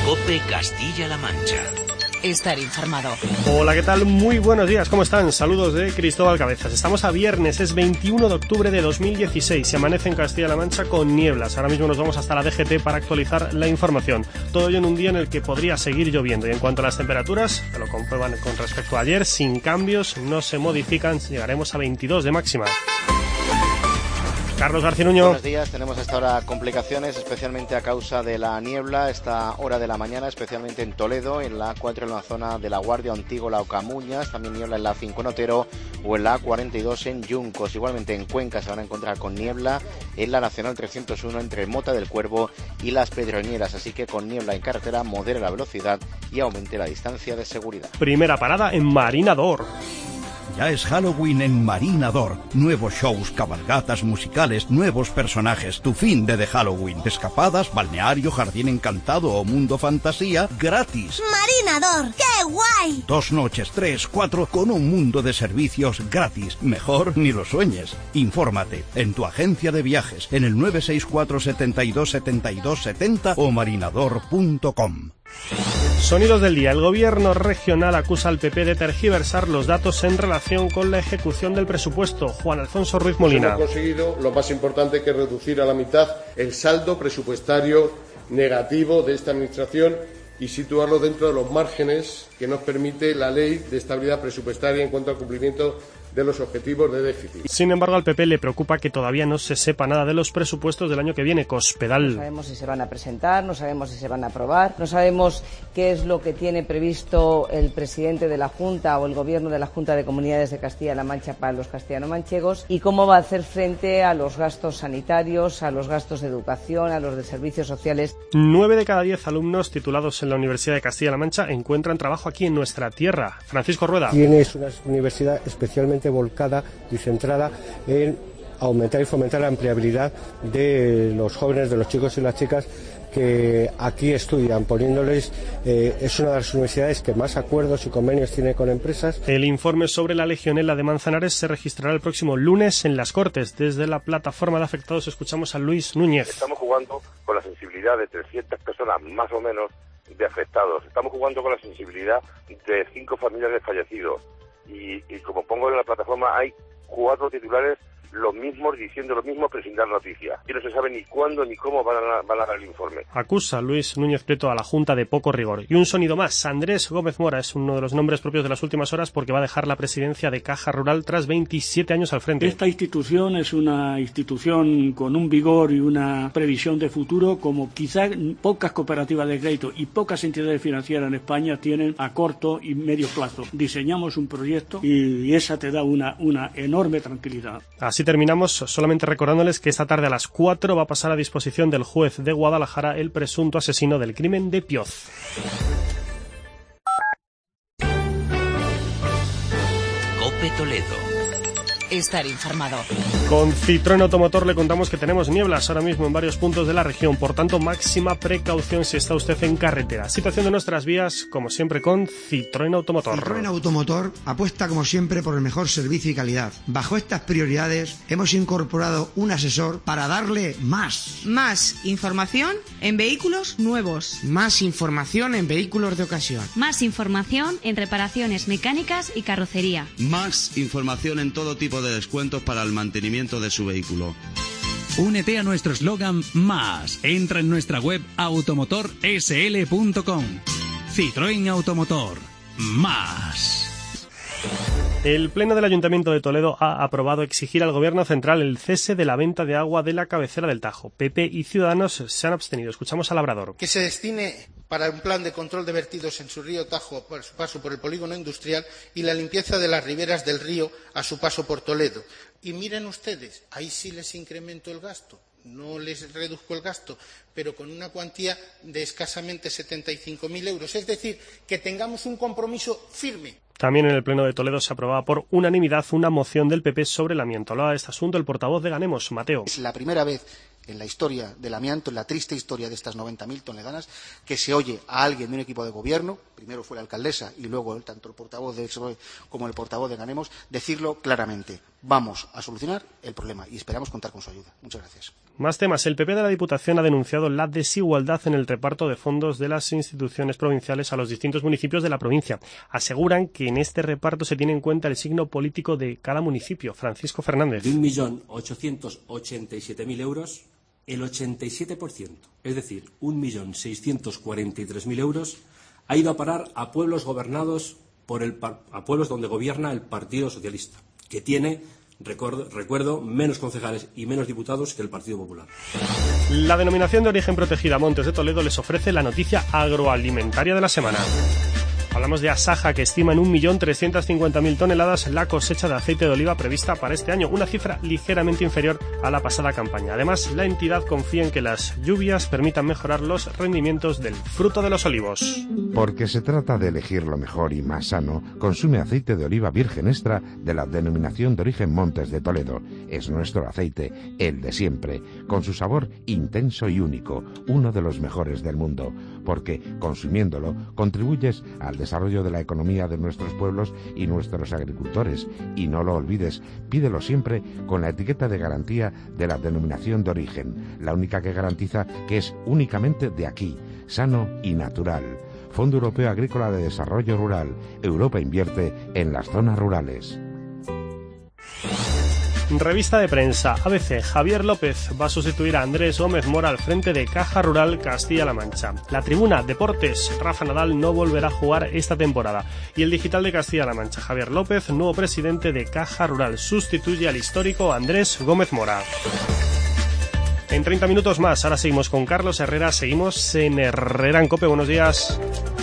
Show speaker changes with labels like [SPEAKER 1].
[SPEAKER 1] COPE Castilla-La Mancha.
[SPEAKER 2] Estar informado.
[SPEAKER 3] Hola, ¿qué tal? Muy buenos días, ¿cómo están? Saludos de Cristóbal Cabezas. Estamos a viernes, es 21 de octubre de 2016. Se amanece en Castilla-La Mancha con nieblas. Ahora mismo nos vamos hasta la DGT para actualizar la información. Todo ello en un día en el que podría seguir lloviendo. Y en cuanto a las temperaturas, que lo comprueban con respecto a ayer, sin cambios, no se modifican. Llegaremos a 22 de máxima. Carlos García Nuño.
[SPEAKER 4] Buenos días, tenemos hasta ahora complicaciones, especialmente a causa de la niebla, esta hora de la mañana, especialmente en Toledo, en la A4 en la zona de La Guardia, Antígola o Camuñas, también niebla en la A5 en Otero o en la A42 en Yuncos. Igualmente en Cuenca se van a encontrar con niebla en la Nacional 301 entre Mota del Cuervo y Las Pedroñeras, así que con niebla en carretera modere la velocidad y aumente la distancia de seguridad.
[SPEAKER 3] Primera parada en Marinador.
[SPEAKER 5] Ya es Halloween en Marinador. Nuevos shows, cabalgatas musicales, nuevos personajes. Tu fin de Halloween. Escapadas, balneario, jardín encantado o mundo fantasía gratis.
[SPEAKER 6] Marinador, ¡qué guay!
[SPEAKER 5] 2 noches, 3, 4 con un mundo de servicios gratis. Mejor ni lo sueñes. Infórmate en tu agencia de viajes en el 964 72 72 70 o marinador.com.
[SPEAKER 3] Sonidos del día. El gobierno regional acusa al PP de tergiversar los datos en relación con la ejecución del presupuesto. Juan Alfonso Ruiz Molina.
[SPEAKER 7] Hemos conseguido lo más importante, que es reducir a la mitad el saldo presupuestario negativo de esta administración y situarlo dentro de los márgenes que nos permite la Ley de Estabilidad Presupuestaria en cuanto al cumplimiento de los objetivos de déficit.
[SPEAKER 3] Sin embargo, al PP le preocupa que todavía no se sepa nada de los presupuestos del año que viene. Cospedal.
[SPEAKER 8] No sabemos si se van a presentar, no sabemos si se van a aprobar, no sabemos qué es lo que tiene previsto el presidente de la Junta o el gobierno de la Junta de Comunidades de Castilla-La Mancha para los castellano-manchegos y cómo va a hacer frente a los gastos sanitarios, a los gastos de educación, a los de servicios sociales.
[SPEAKER 3] 9 de cada 10 alumnos titulados en la Universidad de Castilla-La Mancha encuentran trabajo aquí en nuestra tierra. Francisco Rueda.
[SPEAKER 9] Tienes una universidad especialmente volcada y centrada en aumentar y fomentar la empleabilidad de los jóvenes, de los chicos y las chicas que aquí estudian, poniéndoles, es una de las universidades que más acuerdos y convenios tiene con empresas.
[SPEAKER 3] El informe sobre la legionela de Manzanares se registrará el próximo lunes en las Cortes. Desde la plataforma de afectados escuchamos a Luis Núñez.
[SPEAKER 10] Estamos jugando con la sensibilidad de 300 personas más o menos de afectados. Estamos jugando con la sensibilidad de 5 familiares fallecidos. Y como pongo en la plataforma, hay 4 titulares, los mismos, diciendo lo mismo, pero sin dar noticia. Y no se sabe ni cuándo ni cómo van a dar el informe.
[SPEAKER 3] Acusa Luis Núñez Prieto a la Junta de poco rigor. Y un sonido más. Andrés Gómez Mora es uno de los nombres propios de las últimas horas porque va a dejar la presidencia de Caja Rural tras 27 años al frente.
[SPEAKER 11] Esta institución es una institución con un vigor y una previsión de futuro como quizás pocas cooperativas de crédito y pocas entidades financieras en España tienen a corto y medio plazo. Diseñamos un proyecto y esa te da una enorme tranquilidad.
[SPEAKER 3] Así terminamos solamente recordándoles que esta tarde a las 4 va a pasar a disposición del juez de Guadalajara el presunto asesino del crimen de Pioz.
[SPEAKER 1] COPE Toledo.
[SPEAKER 2] Estar informado.
[SPEAKER 3] Con Citroën Automotor le contamos que tenemos nieblas ahora mismo en varios puntos de la región, por tanto máxima precaución si está usted en carretera. Situación de nuestras vías, como siempre, con Citroën Automotor.
[SPEAKER 12] Citroën Automotor apuesta como siempre por el mejor servicio y calidad. Bajo estas prioridades hemos incorporado un asesor para darle más.
[SPEAKER 13] Más información en vehículos nuevos.
[SPEAKER 14] Más información en vehículos de ocasión.
[SPEAKER 15] Más información en reparaciones mecánicas y carrocería.
[SPEAKER 16] Más información en todo tipo de descuentos para el mantenimiento de su vehículo.
[SPEAKER 17] Únete a nuestro eslogan Más. Entra en nuestra web automotorsl.com. Citroën Automotor. Más.
[SPEAKER 3] El Pleno del Ayuntamiento de Toledo ha aprobado exigir al Gobierno central el cese de la venta de agua de la cabecera del Tajo. PP y Ciudadanos se han abstenido. Escuchamos al Labrador.
[SPEAKER 18] Que se destine para un plan de control de vertidos en su río Tajo por su paso por el polígono industrial y la limpieza de las riberas del río a su paso por Toledo. Y miren ustedes, ahí sí les incremento el gasto. No les reduzco el gasto, pero con una cuantía de escasamente 75.000 euros. Es decir, que tengamos un compromiso firme.
[SPEAKER 3] También en el Pleno de Toledo se aprobaba por unanimidad una moción del PP sobre el amianto. Hablaba de este asunto el portavoz de Ganemos, Mateo.
[SPEAKER 19] Es la primera vez en la historia del amianto, en la triste historia de estas 90.000 toneladas, que se oye a alguien de un equipo de gobierno, primero fue la alcaldesa y luego tanto el portavoz de PSOE como el portavoz de Ganemos, decirlo claramente. vamos a solucionar el problema y esperamos contar con su ayuda. Muchas gracias.
[SPEAKER 3] Más temas. El PP de la Diputación ha denunciado la desigualdad en el reparto de fondos de las instituciones provinciales a los distintos municipios de la provincia. Aseguran que en este reparto se tiene en cuenta el signo político de cada municipio. Francisco Fernández.
[SPEAKER 20] De 1.887.000 euros, el 87%, es decir, 1.643.000 euros, ha ido a parar a pueblos gobernados a pueblos donde gobierna el Partido Socialista, que tiene, recuerdo, menos concejales y menos diputados que el Partido Popular.
[SPEAKER 3] La denominación de origen protegida Montes de Toledo les ofrece la noticia agroalimentaria de la semana. Hablamos de Asaja, que estima en 1.350.000 toneladas la cosecha de aceite de oliva prevista para este año, una cifra ligeramente inferior a la pasada campaña. Además, la entidad confía en que las lluvias permitan mejorar los rendimientos del fruto de los olivos.
[SPEAKER 21] Porque se trata de elegir lo mejor y más sano, consume aceite de oliva virgen extra de la denominación de origen Montes de Toledo. Es nuestro aceite, el de siempre, con su sabor intenso y único, uno de los mejores del mundo, porque consumiéndolo contribuyes al desarrollo de la economía de nuestros pueblos y nuestros agricultores. Y no lo olvides, pídelo siempre con la etiqueta de garantía de la denominación de origen, la única que garantiza que es únicamente de aquí, sano y natural. Fondo Europeo Agrícola de Desarrollo Rural. Europa invierte en las zonas rurales.
[SPEAKER 3] Revista de prensa. ABC. Javier López va a sustituir a Andrés Gómez Mora al frente de Caja Rural Castilla-La Mancha. La Tribuna. Deportes. Rafa Nadal no volverá a jugar esta temporada. Y el Digital de Castilla-La Mancha. Javier López, nuevo presidente de Caja Rural, sustituye al histórico Andrés Gómez Mora. En 30 minutos más. Ahora seguimos con Carlos Herrera. Seguimos en Herrera en COPE. Buenos días.